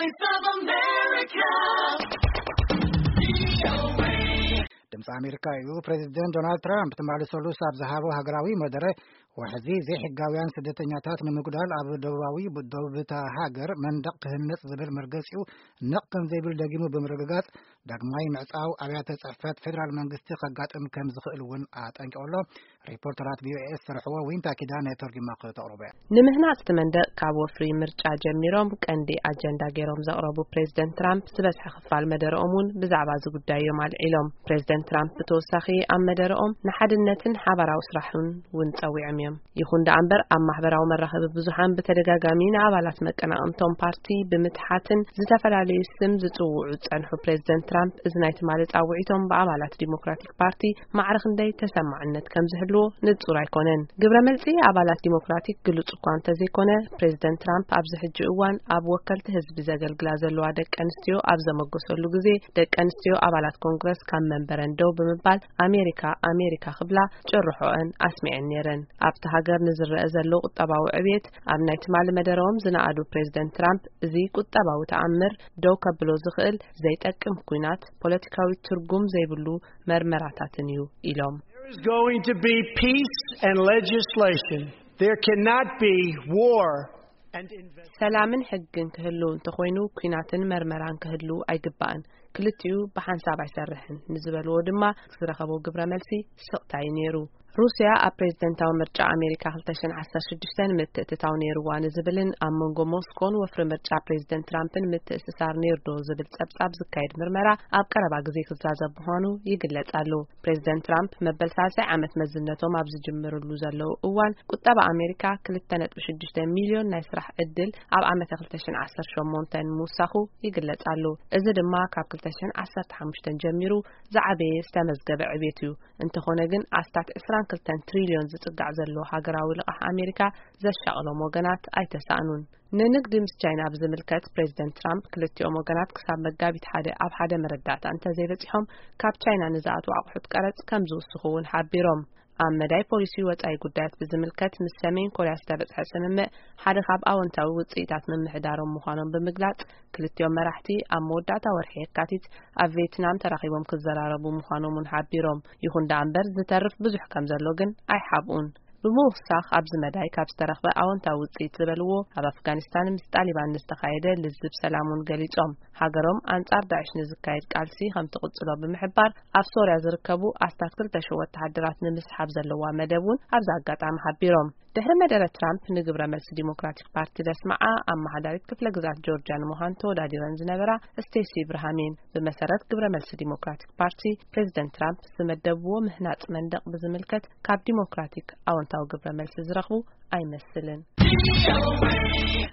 Voice of America. ድምፂ ኣሜሪካ እዩ ፕሬዚደንት ዶናልድ ትራምፕ ተማልሰሉ ሳብ ዝሃቦ ሃገራዊ መደረ ወሕዚ ዘይሕጋውያን ስደተኛታት ንምጉዳል ኣብ ደቡብታ ሃገር መንደቕ ክህነጽ ዝብል መርገጺኡ ነቕ ከም ዘይብል ደጊሙ ብምርግጋጽ ዳግማይ ምዕጻው ኣብያተ ጽሕፈት ፌደራል መንግስቲ ከጋጥም ከም ዝኽእል እውን ኣጠንቂቑሎ ሪፖርተራት ቪኦኤ ዝሰርሕዎ ዊንታ ኪዳን ተርጊማ ከተቕርበ ንምህናጽ መንደቕ ካብ ወፍሪ ምርጫ ጀሚሮም ቀንዲ ኣጀንዳ ገይሮም ዘቕረቡ ፕሬዚደንት ትራምፕ ዝበዝሐ ክፋል መደረኦምን ብዛዕባ ዝጉዳዮም ኣልዒሎም ፕሬዚደንት ትራምፕ ብተወሳኺ ኣብ መደረኦም ንሓድነትን ሓባራዊ ስራሕን እውን ጸዊዖም እዮም ይኹን ደኣምበር ኣብ ማሕበራዊ መራኸቢ ብዙሓን በተደጋጋሚ ንኣባላት መቀናቐንቶም ፓርቲ ብምትሓትን ዝተፈላለዩ ስም ዝጽውዑ ጸንሑ ፕሬዚደንት ትራምፕ እዚ ናይ ትማሊ ጻውዒቶም ብኣባላት ዲሞክራቲክ ፓርቲ ማዕረኽ ክንደይ ተሰማዕነት ከም ዝህልዎ ንጹር ኣይኮነን ግብረ መልሲ ኣባላት ዲሞክራቲክ ግሉጽ እኳ እንተዘይኮነ ፕሬዚደንት ትራምፕ ኣብዚ ሕጂ እዋን ኣብ ወከልቲ ህዝቢ ዘገልግላ ዘለዋ ደቂ ኣንስትዮ ኣብ ዘመገሰሉ ግዜ ደቂ ኣንስትዮ ኣባላት ኮንግረስ ካብ መንበረን ደው ብምባል ኣሜሪካ ክብላ ጭርሖአን ኣስሚዐን ነይረን ኣብቲ ሃገር ንዝረአ ዘሎ ቁጠባዊ ዕብየት ኣብ ናይ ትማሊ መደረኦም ዝነኣዱ ፕሬዚደንት ትራምፕ እዚ ቁጠባዊ ተኣምር ደው ከብሎ ዝኽእል ዘይጠቅም ኩናት ፖለቲካዊ ትርጉም ዘይብሉ መርመራታትን እዩ ኢሎም There is going to be peace and legislation. There cannot be war and investigation. ሰላምን ሕግን ክህልው እንተኾይኑ ኩናትን መርመራን ክህልው ኣይግባእን ክልቲኡ ብሓንሳብ ኣይሰርሕን ንዝበልዎ ድማ ዝረኸቦ ግብረ መልሲ ስቕታይ ነይሩ ሩስያ ኣብ ፕሬዝደንታዊ ምርጫ ኣሜሪካ 2016 ምትእትታው ነይሩዋ ንዝብልን ኣብ መንጎ ሞስኮን ወፍሪ ምርጫ ፕሬዝደንት ትራምፕን ምትእስሳር ነይርዶ ዝብል ጸብጻብ ዝካየድ ምርመራ ኣብ ቀረባ ግዜ ክዛዘብ ምዃኑ ይግለጻሉ ፕሬዝደንት ትራምፕ መበል 30 ዓመት መዝነቶም ኣብ ዝጅምርሉ ዘለው እዋን ቁጠባ ኣሜሪካ 2.6 ሚልዮን ናይ ስራሕ ዕድል ኣብ ዓመት 2018 ምውሳኹ ይግለጻሉ እዚ ድማ ካብ 2015 ጀሚሩ ዝዓበየ ዝተመዝገበ ዕብየት እዩ እንተኾነ ግን ኣስታት 22 ትሪልዮን ዝጽጋዕ ዘሎ ሃገራዊ ልቓሕ ኣሜሪካ ዘሻቕሎም ወገናት ኣይተሳእኑን ንንግዲ ምስ ቻይና ብዝምልከት ፕሬዝደንት ትራምፕ ክልቲኦም ወገናት ክሳብ መጋቢት ኣብ ሓደ መረዳእታ እንተዘይበጺሖም ካብ ቻይና ንዝኣትዉ ኣቑሑት ቀረጽ ከም ዝውስኹ እውን ሓቢሮም ኣብ መዳይ ፖሊሲ ወጻኢ ጉዳያት ብዝምልከት ምስ ሰሜን ኮርያ ዝተበጽሐ ስምምዕ ሓደ ካብ ኣወንታዊ ውጽኢታት ምምሕዳሮም ምዃኖም ብምግላጽ ክልቲኦም መራሕቲ ኣብ መወዳእታ ወርሒ የካቲት ኣብ ቪየትናም ተራኺቦም ክዘራረቡ ምዃኖም ሓቢሮም ይኹን ደኣምበር ዝተርፍ ብዙሕ ከም ዘሎ ግን ኣይሓብኡን ብምውሳኽ ኣብ ዝመዳይ ካብ ዝተረኽበ ኣወንታዊ ውጽኢት ዝበልዎ ኣብ ኣፍጋኒስታን ምስ ጣሊባን ዝተኻየደ ልዝብ ሰላሙን ገሊጾም ሃገሮም አንጻር ዳዕሽ ንዝካየድ ቃልሲ ከም ትቕጽሎ ብምሕባር ኣብ ሶርያ ዝርከቡ ኣስታት 2,000 ወተሃደራት ንምስሓብ ዘለዋ መደቡን ኣብ ኣጋጣሚ ሓቢሮም ድሕሪ መደረ ትራምፕ ንግብረ መልሲ ዲሞክራቲክ ፓርቲ ለስማዓ ኣብ ማሕደሪት ክፍለ ግዛት ጆርጂያ ንምዃን ተወዳዲረን ዝነበራ ስቴሲ ብርሃሜን ብመሰረት ግብረ መልሲ ዲሞክራቲክ ፓርቲ ፕሬዚደንት ትራምፕ ዝመደብዎ ምህናጽ መንደቕ ብዝምልከት ካብ ዲሞክራቲክ ኣወንታዊ ግብረ መልሲ ዝረኽቡ ኣይመስልን